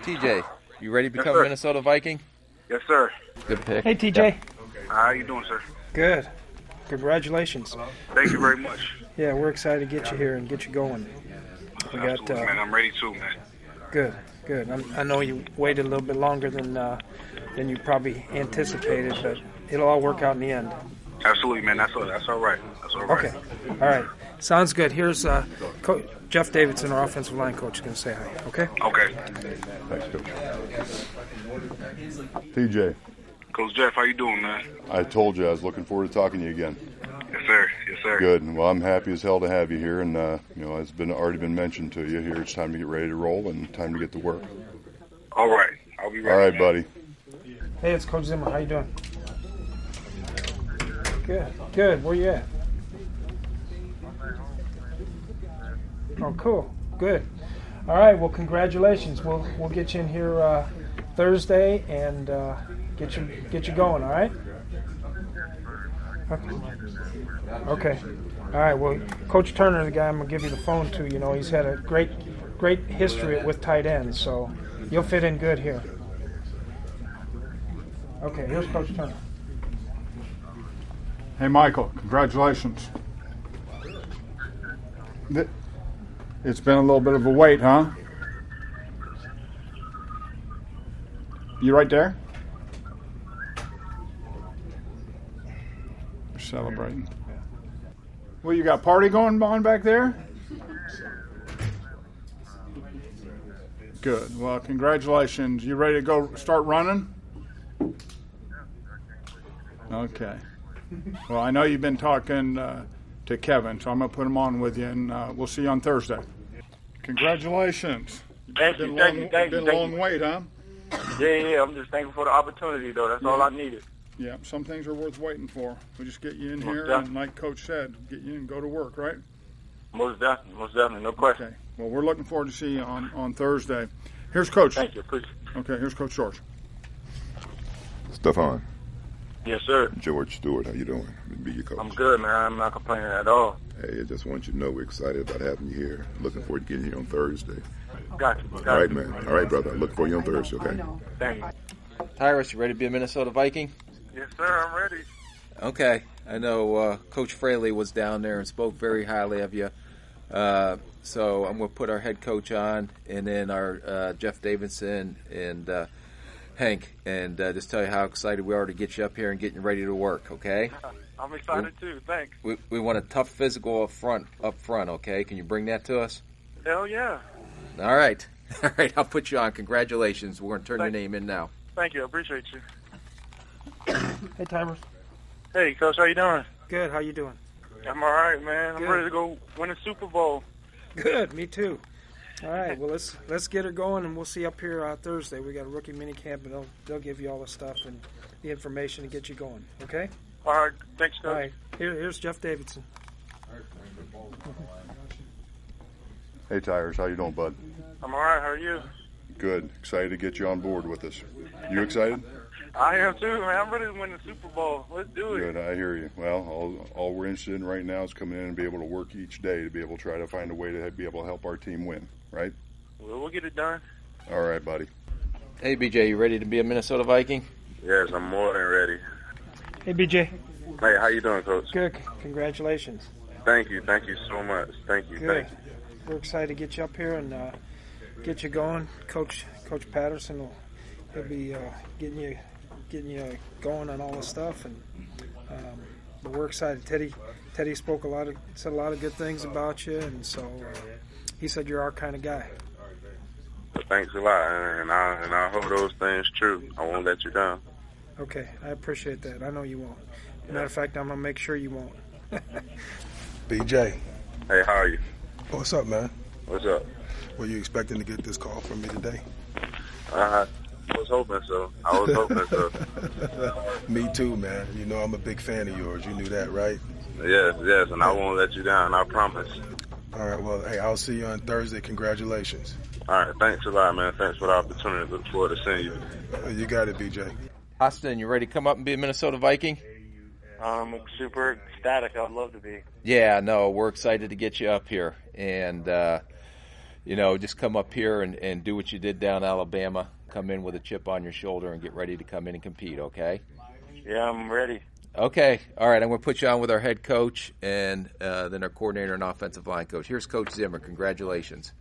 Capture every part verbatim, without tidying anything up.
T J, you ready to become yes, a Minnesota Viking? Yes, sir. Good pick. Hey, T J. Yep. How you doing, sir? Good. Congratulations. Thank you very much. Yeah, we're excited to get you here and get you going. We got. Absolutely, Uh, man. I'm ready too, man. Good, good. I'm, I know you waited a little bit longer than uh, than you probably anticipated, but it'll all work out in the end. Absolutely, man. That's all. That's all right. That's all right. Okay. All right. Sounds good. Here's uh, Co- Jeff Davidson, our offensive line coach, is going to say hi. Okay. Okay. Thanks, Coach. T J. Coach Jeff, how you doing, man? I told you I was looking forward to talking to you again. Yes, sir. Yes, sir. Good. Well, I'm happy as hell to have you here, and uh, you know, it's been already been mentioned to you. Here, it's time to get ready to roll and time to get to work. All right. I'll be ready. All right, man. buddy. Hey, it's Coach Zimmer. How you doing? Good. Good. Where you at? Oh, cool. Good. All right. Well, congratulations. We'll we'll get you in here uh, Thursday and uh, get you get you going. All right. Okay. Okay. All right. Well, Coach Turner, the guy I'm gonna give you the phone to, you know, he's had a great great history with tight ends, so you'll fit in good here. Okay. Here's Coach Turner. Hey, Michael, congratulations. Th- It's been a little bit of a wait, huh? You right there? We're celebrating. Well, you got a party going on back there? Good. Well, congratulations. You ready to go start running? Okay. Well, I know you've been talking uh, to Kevin, so I'm going to put him on with you, and uh, we'll see you on Thursday. Congratulations. Thank been you, a thank long, you, thank been you. a long wait, huh? Yeah, yeah, I'm just thankful for the opportunity, though. That's all I needed. Yeah, some things are worth waiting for. We just get you in Most here, definitely. and like Coach said, get you in and go to work, right? Most definitely, most definitely, no question. Okay. Well, we're looking forward to see you on, on Thursday. Here's Coach. Thank you, appreciate it. Okay, here's Coach George. Stefan, Yes, sir. George Stewart, how you doing? Be your coach. I'm good, man. I'm not complaining at all. Hey, I just want you to know we're excited about having you here. Looking forward to getting you on Thursday. Got you. Got All right, you. man. All right, brother. Look for you on Thursday, okay? Thank you. Tyrus, you ready to be a Minnesota Viking? Yes, sir. I'm ready. Okay. I know uh, Coach Fraley was down there and spoke very highly of you. Uh, so I'm going to put our head coach on, and then our uh, Jeff Davidson and uh, Hank, and uh, just tell you how excited we are to get you up here and getting ready to work, okay? I'm excited too. Thanks. We we want a tough physical up front, up front, okay? Can you bring that to us? Hell yeah. All right. All right, I'll put you on. Congratulations. We're going to turn Thank your name in now. Thank you. I appreciate you. Hey, Tyrus. Hey, Coach. How you doing? Good. How you doing? I'm all right, man. I'm Good. ready to go win a Super Bowl. Good. Me too. All right. Well, let's let's get her going, and we'll see up here uh, Thursday. We got a rookie mini camp, and they'll they'll give you all the stuff and the information to get you going. Okay. All right. Thanks, Coach. All right. Here, here's Jeff Davidson. Hey, Tires, how you doing, bud? I'm all right. How are you? Good. Excited to get you on board with us. You excited? I am too, man. I'm ready to win the Super Bowl. Let's do it. Good. I hear you. Well, all, all we're interested in right now is coming in and be able to work each day to be able to try to find a way to be able to help our team win, right? Well, we'll get it done. All right, buddy. Hey, B J, you ready to be a Minnesota Viking? Yes, I'm more than ready. Hey, B J. Hey, how you doing, Coach? Good. Congratulations. Thank you. Thank you so much. Thank you. Good. Thank you. We're excited to get you up here and uh, get you going. Coach Coach Patterson will he'll be uh, getting you getting you going on all this stuff, and um, but we're excited. Teddy Teddy spoke a lot of said a lot of good things about you, and so uh, he said you're our kind of guy. Thanks a lot, and I and I hope those things true. I won't let you down. Okay, I appreciate that. I know you won't. Matter of fact, I'm gonna make sure you won't. B J. Hey, how are you? What's up, man? What's up? Were you expecting to get this call from me today? Uh, I was hoping so. I was hoping so. Me too, man. You know I'm a big fan of yours. You knew that, right? Yes, yes, and I won't let you down. I promise. All right, well, hey, I'll see you on Thursday. Congratulations. All right, thanks a lot, man. Thanks for the opportunity. Look forward to seeing you. You got it, B J. Austin, you ready to come up and be a Minnesota Viking? I'm super ecstatic. I'd love to be. Yeah, no, we're excited to get you up here. And, uh, you know, just come up here and, and do what you did down in Alabama. Come in with a chip on your shoulder and get ready to come in and compete, okay? Yeah, I'm ready. Okay. All right, I'm going to put you on with our head coach and uh, then our coordinator and offensive line coach. Here's Coach Zimmer. Congratulations.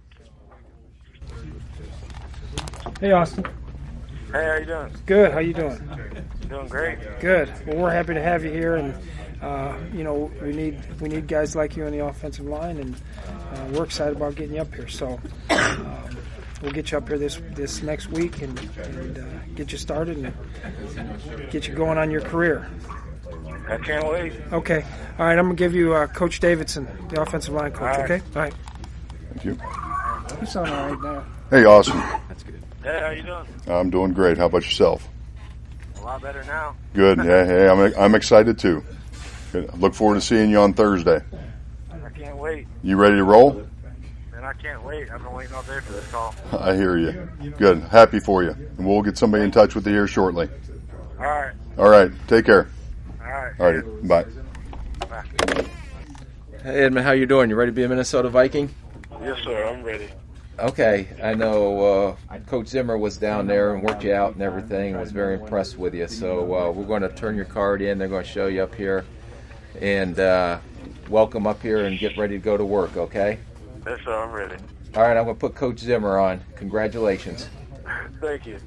Hey, Austin. Hey, how you doing? Good. How you doing? Doing great. Good. Well, we're happy to have you here, and uh, you know we need we need guys like you on the offensive line, and uh, we're excited about getting you up here. So um, we'll get you up here this this next week and, and uh, get you started and get you going on your career. I can't wait. Okay. All right. I'm gonna give you uh, Coach Davidson, the offensive line coach. All right. Okay. All right. Thank you. You sound all right now. Hey, Austin. That's good. Hey, how you doing? I'm doing great. How about yourself? A lot better now. Good. Yeah, hey, I'm I'm excited too. Good. Look forward to seeing you on Thursday. I can't wait. You ready to roll? And I can't wait. I've been waiting all day for this call. I hear you. Good. Happy for you. And we'll get somebody in touch with you here shortly. All right. All right. Take care. All right. All right. Bye. Bye. Hey, Edmund, how you doing? You ready to be a Minnesota Viking? Yes, sir. I'm ready. Okay, I know uh, Coach Zimmer was down there and worked you out and everything and was very impressed with you. So uh, we're going to turn your card in. They're going to show you up here and uh, welcome up here and get ready to go to work, okay? Yes, sir. I'm ready. All right, I'm going to put Coach Zimmer on. Congratulations. Thank you.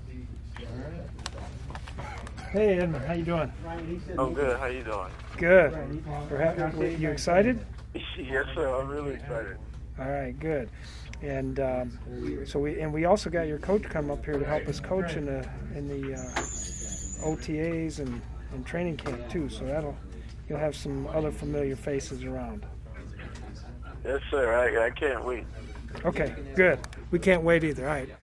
Hey, Edmund. How you doing? I'm good. How you doing? Good. We're happy. You excited? Yes, sir. I'm really excited. All right, good. And um, so we and we also got your coach come up here to help us coach in the in the uh, O T As and, and training camp too. So that'll you'll have some other familiar faces around. Yes, sir. I, I can't wait. Okay, good. We can't wait either. All right.